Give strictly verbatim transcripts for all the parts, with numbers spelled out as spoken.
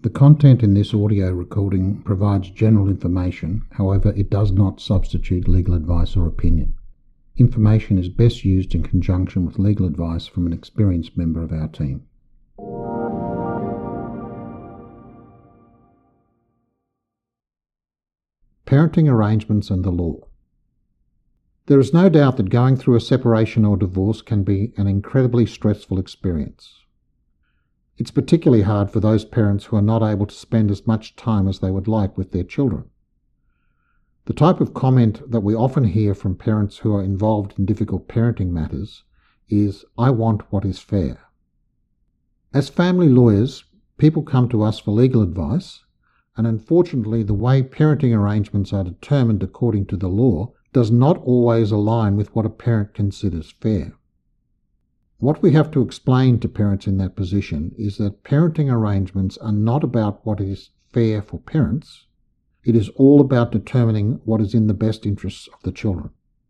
The content in this audio recording provides general information, however, it does not substitute legal advice or opinion. Information is best used in conjunction with legal advice from an experienced member of our team. Parenting arrangements and the law. There is no doubt that going through a separation or divorce can be an incredibly stressful experience. It's particularly hard for those parents who are not able to spend as much time as they would like with their children. The type of comment that we often hear from parents who are involved in difficult parenting matters is, "I want what is fair." As family lawyers, people come to us for legal advice, and unfortunately the way parenting arrangements are determined according to the law does not always align with what a parent considers fair. What we have to explain to parents in that position is that parenting arrangements are not about what is fair for parents. It is all about determining what is in the best interests of the children.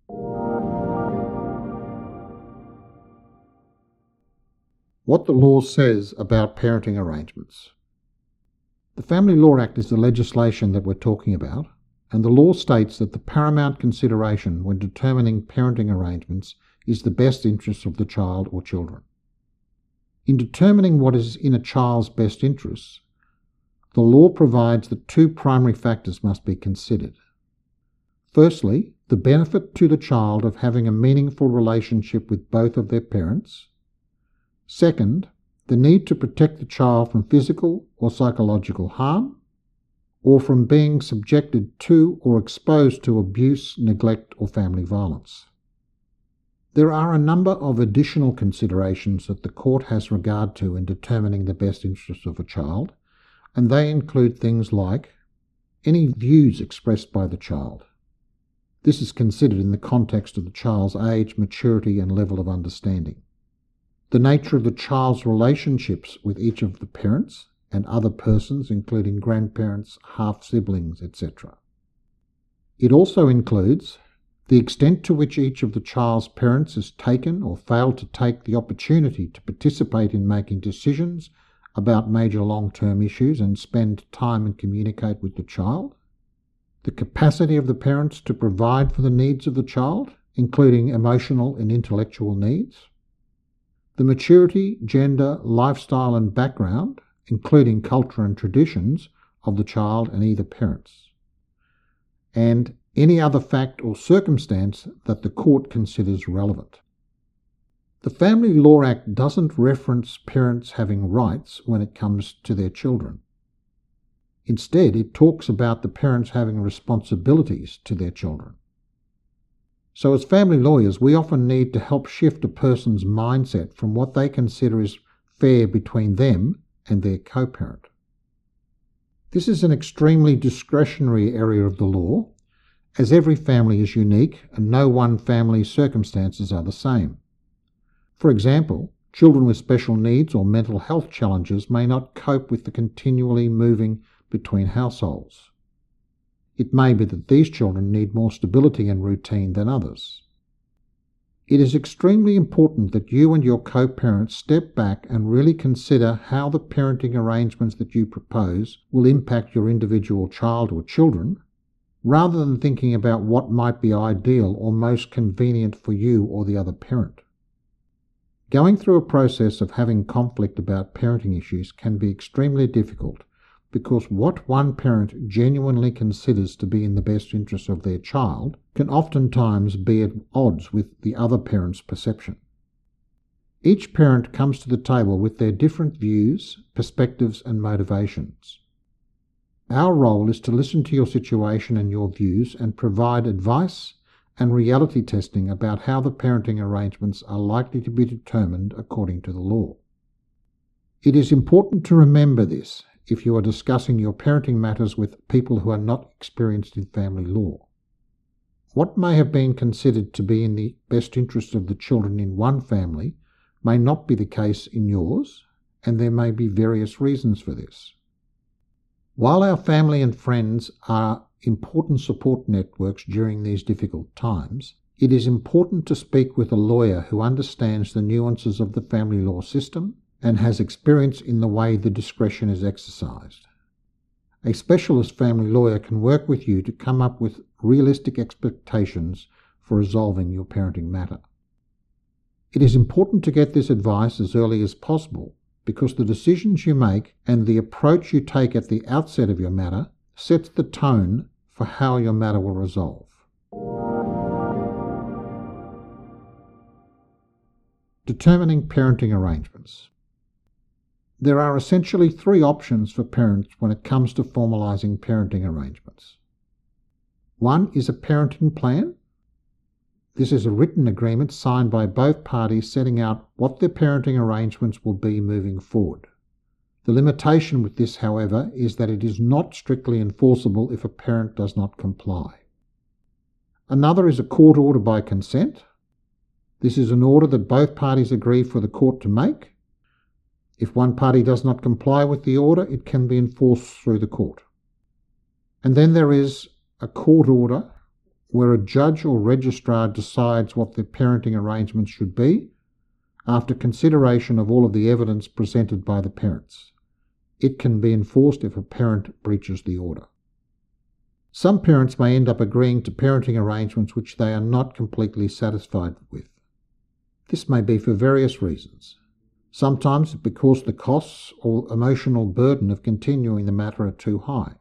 What the law says about parenting arrangements. The Family Law Act is the legislation that we're talking about, and the law states that the paramount consideration when determining parenting arrangements is the best interests of the child or children. In determining what is in a child's best interests, the law provides that two primary factors must be considered. Firstly, the benefit to the child of having a meaningful relationship with both of their parents. Second, the need to protect the child from physical or psychological harm, or from being subjected to or exposed to abuse, neglect, or family violence. There are a number of additional considerations that the court has regard to in determining the best interests of a child, and they include things like any views expressed by the child. This is considered in the context of the child's age, maturity, and level of understanding. The nature of the child's relationships with each of the parents and other persons, including grandparents, half-siblings, et cetera. It also includes the extent to which each of the child's parents has taken or failed to take the opportunity to participate in making decisions about major long-term issues and spend time and communicate with the child, the capacity of the parents to provide for the needs of the child, including emotional and intellectual needs, the maturity, gender, lifestyle and background, including culture and traditions, of the child and either parents, and any other fact or circumstance that the court considers relevant. The Family Law Act doesn't reference parents having rights when it comes to their children. Instead, it talks about the parents having responsibilities to their children. So as family lawyers, we often need to help shift a person's mindset from what they consider is fair between them and their co-parent. This is an extremely discretionary area of the law, as every family is unique and no one family's circumstances are the same. For example, children with special needs or mental health challenges may not cope with the continually moving between households. It may be that these children need more stability and routine than others. It is extremely important that you and your co-parents step back and really consider how the parenting arrangements that you propose will impact your individual child or children, rather than thinking about what might be ideal or most convenient for you or the other parent. Going through a process of having conflict about parenting issues can be extremely difficult because what one parent genuinely considers to be in the best interest of their child can oftentimes be at odds with the other parent's perception. Each parent comes to the table with their different views, perspectives, and motivations. Our role is to listen to your situation and your views and provide advice and reality testing about how the parenting arrangements are likely to be determined according to the law. It is important to remember this if you are discussing your parenting matters with people who are not experienced in family law. What may have been considered to be in the best interest of the children in one family may not be the case in yours, and there may be various reasons for this. While our family and friends are important support networks during these difficult times, it is important to speak with a lawyer who understands the nuances of the family law system and has experience in the way the discretion is exercised. A specialist family lawyer can work with you to come up with realistic expectations for resolving your parenting matter. It is important to get this advice as early as possible because the decisions you make and the approach you take at the outset of your matter sets the tone for how your matter will resolve. Determining parenting arrangements. There are essentially three options for parents when it comes to formalising parenting arrangements. One is a parenting plan. This is a written agreement signed by both parties setting out what their parenting arrangements will be moving forward. The limitation with this, however, is that it is not strictly enforceable if a parent does not comply. Another is a court order by consent. This is an order that both parties agree for the court to make. If one party does not comply with the order, it can be enforced through the court. And then there is a court order where a judge or registrar decides what the parenting arrangements should be after consideration of all of the evidence presented by the parents. It can be enforced if a parent breaches the order. Some parents may end up agreeing to parenting arrangements which they are not completely satisfied with. This may be for various reasons. Sometimes because the costs or emotional burden of continuing the matter are too high.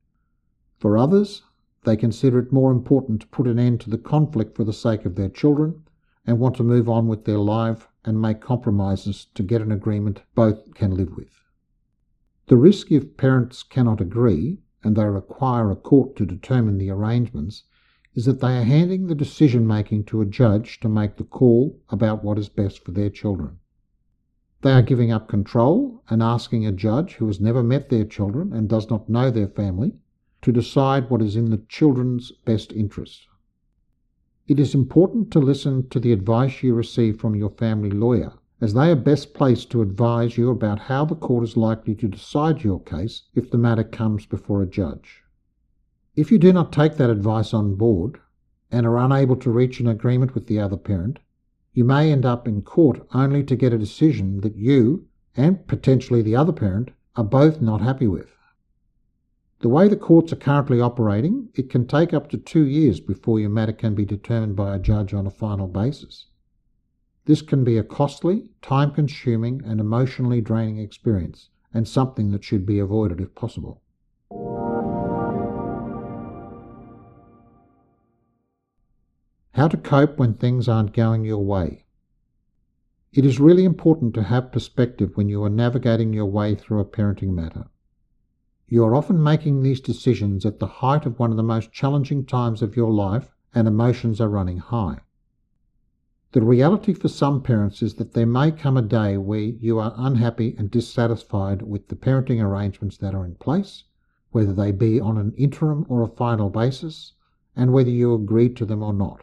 For others, they consider it more important to put an end to the conflict for the sake of their children and want to move on with their life and make compromises to get an agreement both can live with. The risk if parents cannot agree and they require a court to determine the arrangements is that they are handing the decision-making to a judge to make the call about what is best for their children. They are giving up control and asking a judge who has never met their children and does not know their family to decide what is in the children's best interest. It is important to listen to the advice you receive from your family lawyer, as they are best placed to advise you about how the court is likely to decide your case if the matter comes before a judge. If you do not take that advice on board and are unable to reach an agreement with the other parent, you may end up in court only to get a decision that you, and potentially the other parent, are both not happy with. The way the courts are currently operating, it can take up to two years before your matter can be determined by a judge on a final basis. This can be a costly, time-consuming and emotionally draining experience, and something that should be avoided if possible. How to cope when things aren't going your way. It is really important to have perspective when you are navigating your way through a parenting matter. You are often making these decisions at the height of one of the most challenging times of your life and emotions are running high. The reality for some parents is that there may come a day where you are unhappy and dissatisfied with the parenting arrangements that are in place, whether they be on an interim or a final basis, and whether you agree to them or not.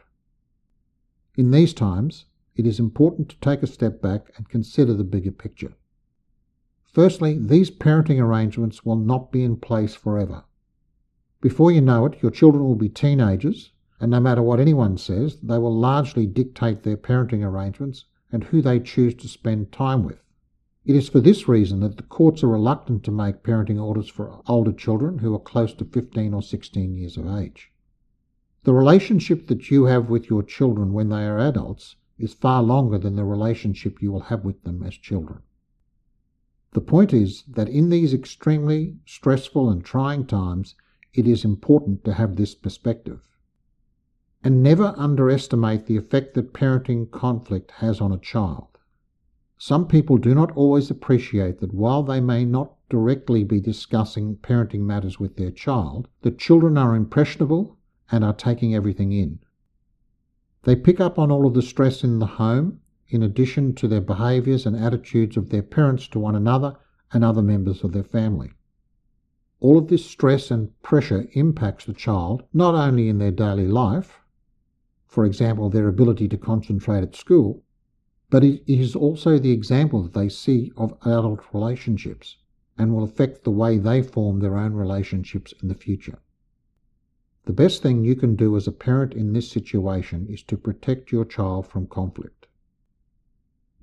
In these times, it is important to take a step back and consider the bigger picture. Firstly, these parenting arrangements will not be in place forever. Before you know it, your children will be teenagers, and no matter what anyone says, they will largely dictate their parenting arrangements and who they choose to spend time with. It is for this reason that the courts are reluctant to make parenting orders for older children who are close to fifteen or sixteen years of age. The relationship that you have with your children when they are adults is far longer than the relationship you will have with them as children. The point is that in these extremely stressful and trying times, it is important to have this perspective. And never underestimate the effect that parenting conflict has on a child. Some people do not always appreciate that while they may not directly be discussing parenting matters with their child, the children are impressionable and are taking everything in. They pick up on all of the stress in the home, in addition to their behaviours and attitudes of their parents to one another and other members of their family. All of this stress and pressure impacts the child not only in their daily life, for example, their ability to concentrate at school, but it is also the example that they see of adult relationships and will affect the way they form their own relationships in the future. The best thing you can do as a parent in this situation is to protect your child from conflict.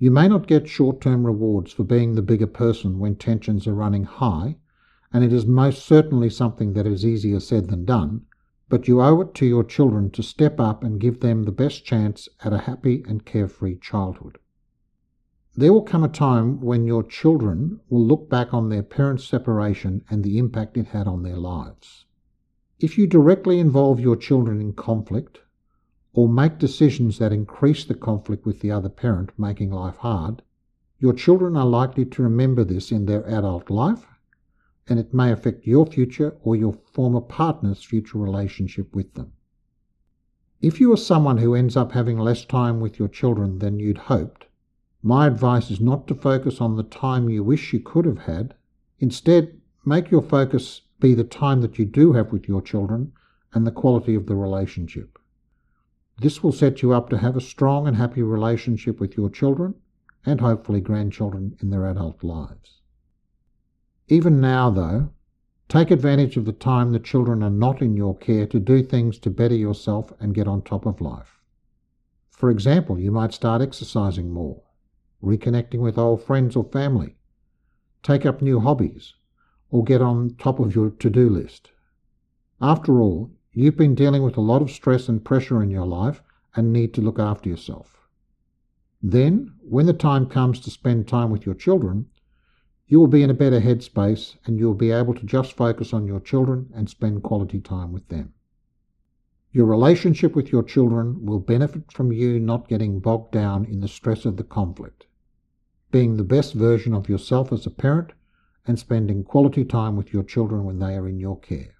You may not get short-term rewards for being the bigger person when tensions are running high, and it is most certainly something that is easier said than done, but you owe it to your children to step up and give them the best chance at a happy and carefree childhood. There will come a time when your children will look back on their parents' separation and the impact it had on their lives. If you directly involve your children in conflict, or make decisions that increase the conflict with the other parent, making life hard, your children are likely to remember this in their adult life, and it may affect your future or your former partner's future relationship with them. If you are someone who ends up having less time with your children than you'd hoped, my advice is not to focus on the time you wish you could have had. Instead, make your focus be the time that you do have with your children and the quality of the relationship. This will set you up to have a strong and happy relationship with your children and hopefully grandchildren in their adult lives. Even now, though, take advantage of the time the children are not in your care to do things to better yourself and get on top of life. For example, you might start exercising more, reconnecting with old friends or family, take up new hobbies, or get on top of your to-do list. After all, you've been dealing with a lot of stress and pressure in your life and need to look after yourself. Then, when the time comes to spend time with your children, you will be in a better headspace and you will be able to just focus on your children and spend quality time with them. Your relationship with your children will benefit from you not getting bogged down in the stress of the conflict, being the best version of yourself as a parent, and spending quality time with your children when they are in your care.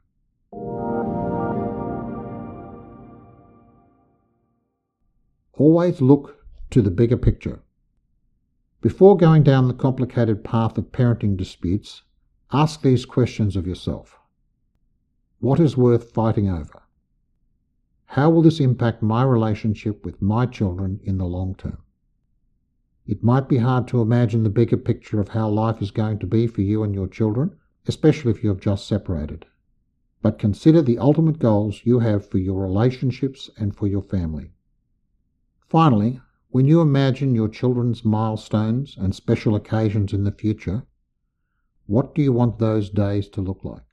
Always look to the bigger picture. Before going down the complicated path of parenting disputes, ask these questions of yourself. What is worth fighting over? How will this impact my relationship with my children in the long term? It might be hard to imagine the bigger picture of how life is going to be for you and your children, especially if you have just separated. But consider the ultimate goals you have for your relationships and for your family. Finally, when you imagine your children's milestones and special occasions in the future, what do you want those days to look like?